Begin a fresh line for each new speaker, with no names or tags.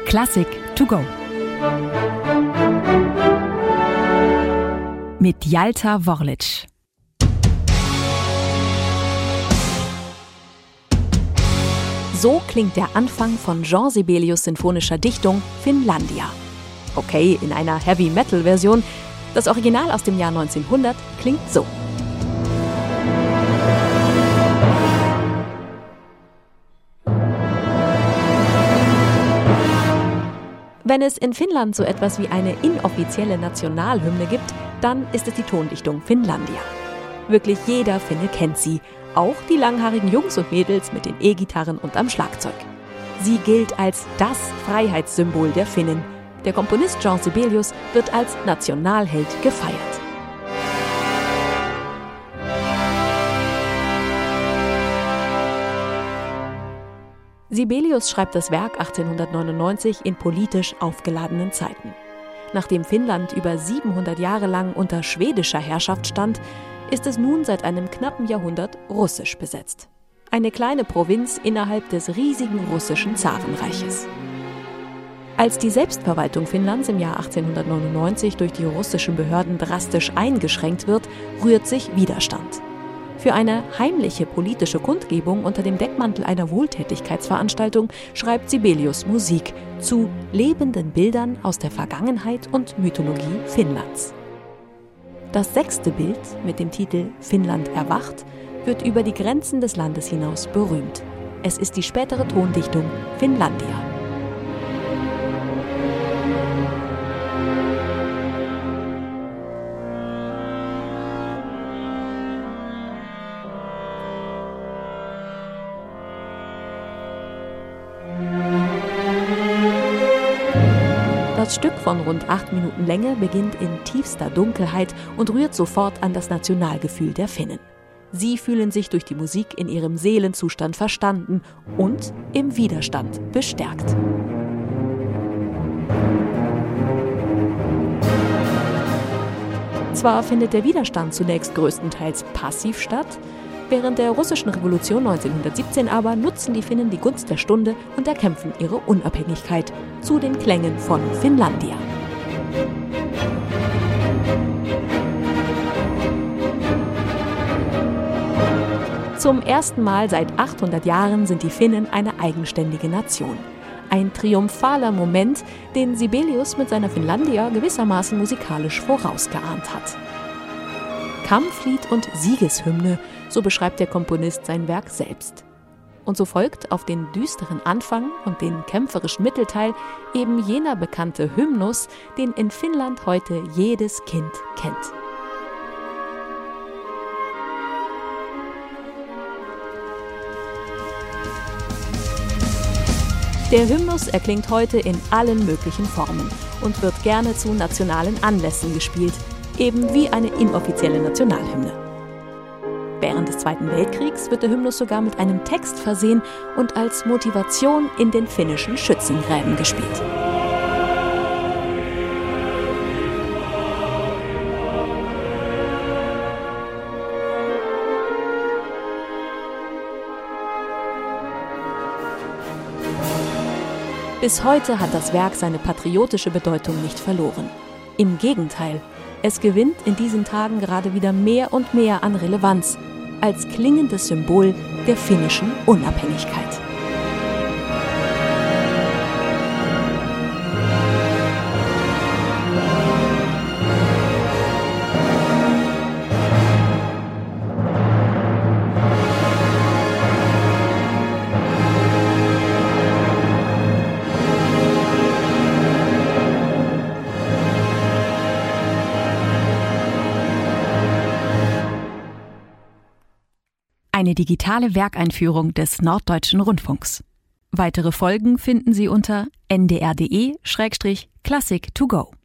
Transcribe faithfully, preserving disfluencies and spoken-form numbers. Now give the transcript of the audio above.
Klassik to go. Mit Jalta Worlic. So klingt der Anfang von Jean Sibelius' sinfonischer Dichtung Finlandia. Okay, in einer Heavy-Metal-Version. Das Original aus dem Jahr neunzehnhundert klingt so. Wenn es in Finnland so etwas wie eine inoffizielle Nationalhymne gibt, dann ist es die Tondichtung Finlandia. Wirklich jeder Finne kennt sie, auch die langhaarigen Jungs und Mädels mit den E-Gitarren und am Schlagzeug. Sie gilt als das Freiheitssymbol der Finnen. Der Komponist Jean Sibelius wird als Nationalheld gefeiert. Sibelius schreibt das Werk achtzehnhundertneunundneunzig in politisch aufgeladenen Zeiten. Nachdem Finnland über siebenhundert Jahre lang unter schwedischer Herrschaft stand, ist es nun seit einem knappen Jahrhundert russisch besetzt. Eine kleine Provinz innerhalb des riesigen russischen Zarenreiches. Als die Selbstverwaltung Finnlands im Jahr achtzehnhundertneunundneunzig durch die russischen Behörden drastisch eingeschränkt wird, rührt sich Widerstand. Für eine heimliche politische Kundgebung unter dem Deckmantel einer Wohltätigkeitsveranstaltung schreibt Sibelius Musik zu lebenden Bildern aus der Vergangenheit und Mythologie Finnlands. Das sechste Bild mit dem Titel Finnland erwacht wird über die Grenzen des Landes hinaus berühmt. Es ist die spätere Tondichtung Finlandia. Das Stück von rund acht Minuten Länge beginnt in tiefster Dunkelheit und rührt sofort an das Nationalgefühl der Finnen. Sie fühlen sich durch die Musik in ihrem Seelenzustand verstanden und im Widerstand bestärkt. Zwar findet der Widerstand zunächst größtenteils passiv statt, während der russischen Revolution neunzehnhundertsiebzehn aber nutzen die Finnen die Gunst der Stunde und erkämpfen ihre Unabhängigkeit zu den Klängen von Finlandia. Zum ersten Mal seit achthundert Jahren sind die Finnen eine eigenständige Nation. Ein triumphaler Moment, den Sibelius mit seiner Finlandia gewissermaßen musikalisch vorausgeahnt hat. Kampflied und Siegeshymne, so beschreibt der Komponist sein Werk selbst. Und so folgt auf den düsteren Anfang und den kämpferischen Mittelteil eben jener bekannte Hymnus, den in Finnland heute jedes Kind kennt. Der Hymnus erklingt heute in allen möglichen Formen und wird gerne zu nationalen Anlässen gespielt, eben wie eine inoffizielle Nationalhymne. Während des Zweiten Weltkriegs wird der Hymnus sogar mit einem Text versehen und als Motivation in den finnischen Schützengräben gespielt. Bis heute hat das Werk seine patriotische Bedeutung nicht verloren. Im Gegenteil, es gewinnt in diesen Tagen gerade wieder mehr und mehr an Relevanz als klingendes Symbol der finnischen Unabhängigkeit. Eine digitale Werkeinführung des Norddeutschen Rundfunks. Weitere Folgen finden Sie unter n d r punkt d e slash classic to go.